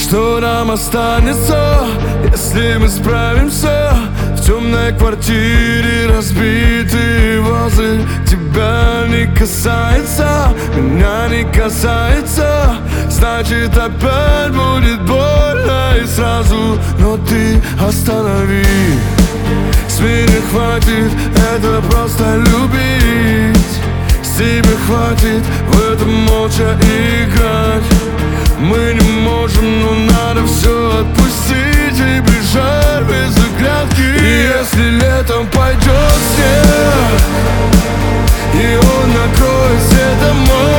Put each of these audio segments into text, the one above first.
Что нам останется, если мы справимся? В темной квартире разбитые вазы. Тебя не касается, меня не касается. Значит, опять будет больно и сразу. Но ты останови, с меня хватит, это просто любить. С тебя хватит в этом молча играть. Мы не можем, но надо все отпустить и бежать без оглядки. И если летом пойдет снег, и он накроет все дома,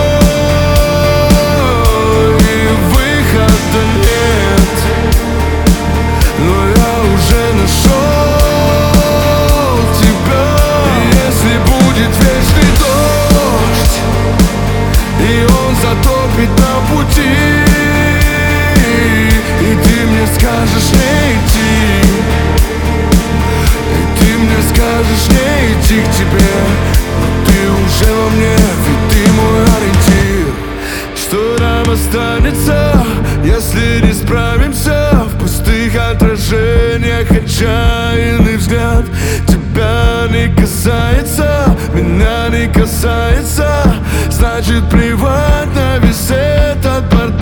и выхода нет, но я уже нашел тебя. И если будет вечный дождь, и он затопит на пути, и ты мне скажешь не идти, и ты мне скажешь не идти к тебе, но ты уже во мне, ведь ты мой ориентир. Что нам останется, если не справимся? В пустых отражениях отчаянный взгляд. Тебя не касается, меня не касается. Значит, плевать на весь этот бардак.